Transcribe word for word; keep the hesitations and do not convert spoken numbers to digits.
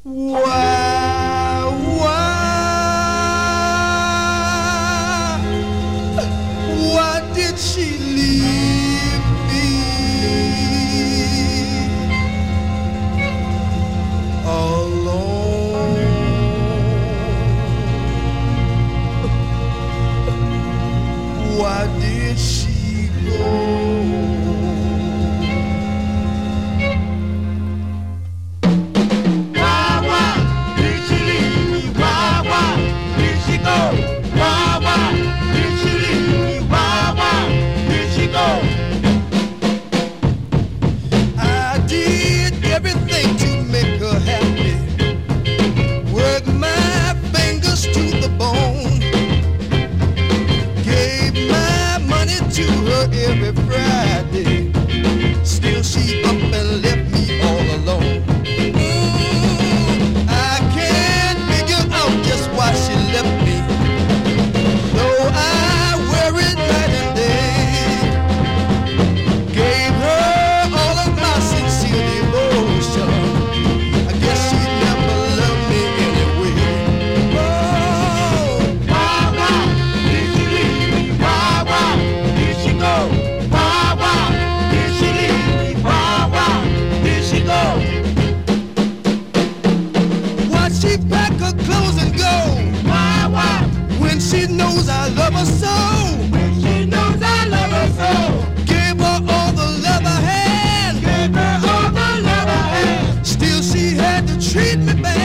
Why, why, why did she leave me alone? Why did she go? Every Friday, still she up and left me all alone. Mm, I can't figure out just why she left me, though I worried night and day. Gave her all of my sincere devotion. I guess she never loved me anyway. Oh, why, why did she leave me? Why, why did she go? She pack her clothes and go. Why, why? When she knows I love her so. When she knows I love her so. Gave her all the love I had. Gave her all the love I had. Still she had to treat me bad.